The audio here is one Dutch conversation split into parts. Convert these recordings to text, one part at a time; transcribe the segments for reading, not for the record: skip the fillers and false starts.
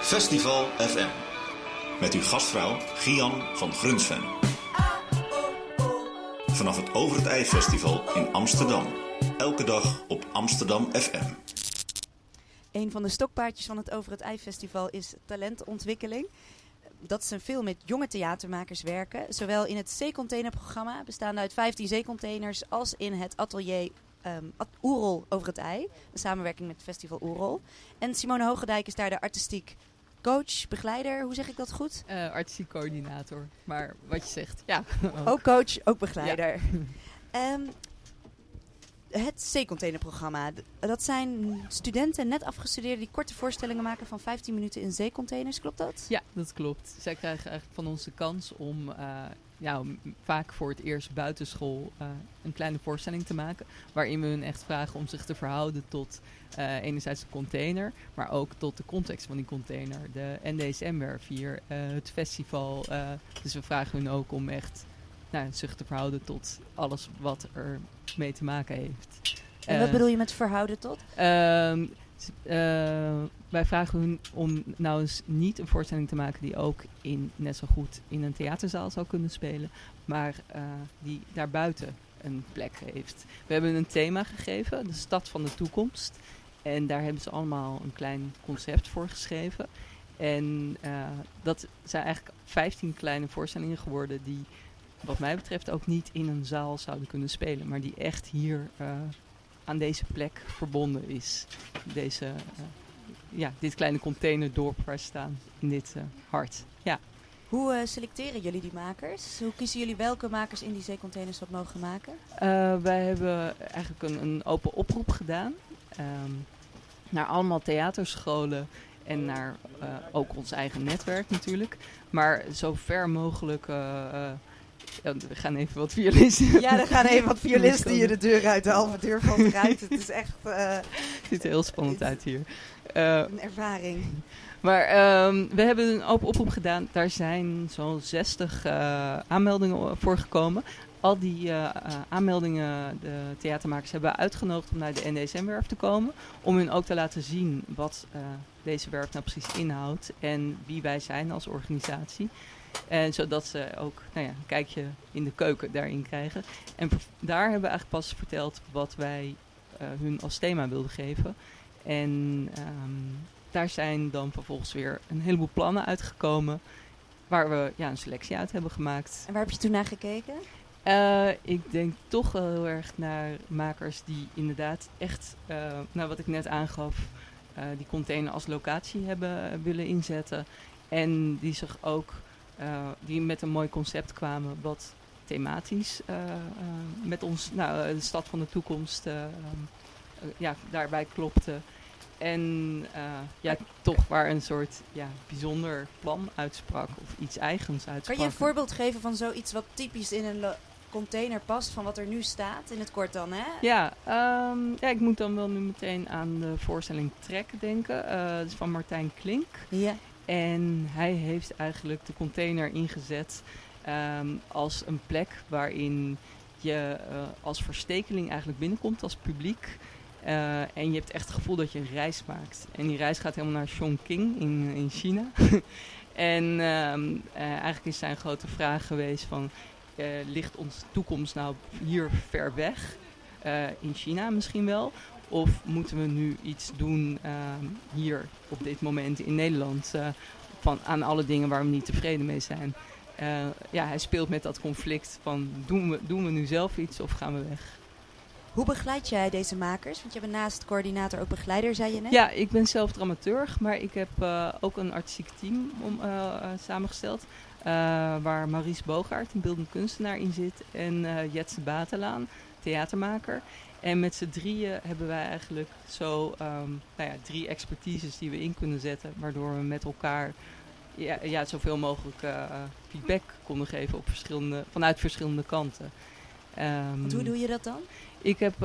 Festival FM. Met uw gastvrouw Gian van Grunsven. Vanaf het Over het IJ Festival in Amsterdam. Elke dag op Amsterdam FM. Een van de stokpaardjes van het Over het IJ Festival is talentontwikkeling. Dat is een veel met jonge theatermakers werken. Zowel in het zeecontainerprogramma, bestaande uit 15 zeecontainers, als in het atelier Oerol Over het IJ. Een samenwerking met het festival Oerol. En Simone Hoogendijk is daar de artistiek coach, begeleider. Hoe zeg ik dat goed? Artistiek coördinator. Maar wat je zegt, ja. Ook coach, ook begeleider. Ja. Het zeecontainerprogramma. Dat zijn studenten, net afgestudeerden, die korte voorstellingen maken van 15 minuten in zeecontainers. Klopt dat? Ja, dat klopt. Zij krijgen eigenlijk van ons de kans om vaak voor het eerst buitenschool een kleine voorstelling te maken. Waarin we hun echt vragen om zich te verhouden tot enerzijds de container, maar ook tot de context van die container. De NDSM-werf hier, het festival. Dus we vragen hun ook om echt zich te verhouden tot alles wat er mee te maken heeft. En wat bedoel je met verhouden tot? Wij vragen hun om nou eens niet een voorstelling te maken die ook net zo goed in een theaterzaal zou kunnen spelen, maar die daarbuiten een plek heeft. We hebben een thema gegeven, de stad van de toekomst. En daar hebben ze allemaal een klein concept voor geschreven. En dat zijn eigenlijk 15 kleine voorstellingen geworden die, wat mij betreft, ook niet in een zaal zouden kunnen spelen, maar die echt hier aan deze plek verbonden is. Dit kleine containerdorp waar ze staan in dit hart. Ja. Hoe selecteren jullie die makers? Hoe kiezen jullie welke makers in die zeecontainers wat mogen maken? Wij hebben eigenlijk een open oproep gedaan naar allemaal theaterscholen en naar ook ons eigen netwerk natuurlijk. Maar zo ver mogelijk. We gaan even wat violisten. Ja, er gaan even wat violisten hier de deur uit, de halve deur van eruit. Het is echt. Het ziet er heel spannend uit hier. Een ervaring. Maar we hebben een open oproep gedaan. Daar zijn zo'n 60 aanmeldingen voor gekomen. Al die aanmeldingen, de theatermakers hebben uitgenodigd om naar de NDSM-werf te komen. Om hun ook te laten zien wat deze werf nou precies inhoudt. En wie wij zijn als organisatie. En zodat ze ook een kijkje in de keuken daarin krijgen. En daar hebben we eigenlijk pas verteld wat wij hun als thema wilden geven. En daar zijn dan vervolgens weer een heleboel plannen uitgekomen. Waar we een selectie uit hebben gemaakt. En waar heb je toen naar gekeken? Ik denk toch wel heel erg naar makers die inderdaad echt, wat ik net aangaf, die container als locatie hebben willen inzetten. En die zich ook die met een mooi concept kwamen wat thematisch met ons, de stad van de toekomst, daarbij klopte. En toch waar een soort bijzonder plan uitsprak of iets eigens uitsprak. Kan je een voorbeeld geven van zoiets wat typisch in een container past van wat er nu staat, in het kort dan, hè? Ja, ik moet dan wel nu meteen aan de voorstelling Trek denken. Dat is van Martijn Klink. Ja. En hij heeft eigenlijk de container ingezet als een plek waarin je als verstekeling eigenlijk binnenkomt als publiek. En je hebt echt het gevoel dat je een reis maakt. En die reis gaat helemaal naar Chongqing in China. En eigenlijk is zijn grote vraag geweest van, ligt onze toekomst nou hier ver weg? In China misschien wel. Of moeten we nu iets doen hier op dit moment in Nederland aan alle dingen waar we niet tevreden mee zijn? Hij speelt met dat conflict van doen we nu zelf iets of gaan we weg? Hoe begeleid jij deze makers? Want je bent naast coördinator ook begeleider, zei je net. Ja, ik ben zelf dramaturg, maar ik heb ook een artistiek team samengesteld. Waar Maurice Bogaert, een beeldend kunstenaar, in zit. En Jetse Batelaan, theatermaker. En met z'n drieën hebben wij eigenlijk zo 3 expertises die we in kunnen zetten. Waardoor we met elkaar zoveel mogelijk feedback konden geven vanuit verschillende kanten. Hoe doe je dat dan? Ik heb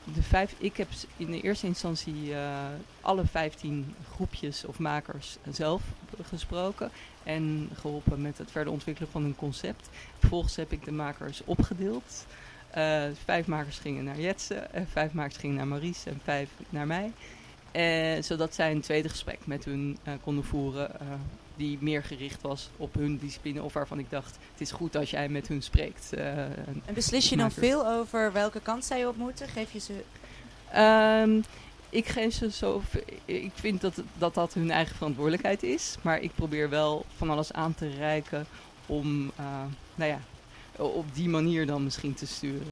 in de eerste instantie alle 15 groepjes of makers zelf gesproken en geholpen met het verder ontwikkelen van een concept. Vervolgens heb ik de makers opgedeeld. 5 makers gingen naar Jetse, 5 makers gingen naar Maurice en 5 naar mij. Zodat zij een tweede gesprek met hun konden voeren die meer gericht was op hun discipline. Of waarvan ik dacht, het is goed als jij met hun spreekt. En beslis je dan veel over welke kant zij op moeten? Geef je ze... Ik geef ze zo. Ik vind dat hun eigen verantwoordelijkheid is. Maar ik probeer wel van alles aan te reiken om op die manier dan misschien te sturen.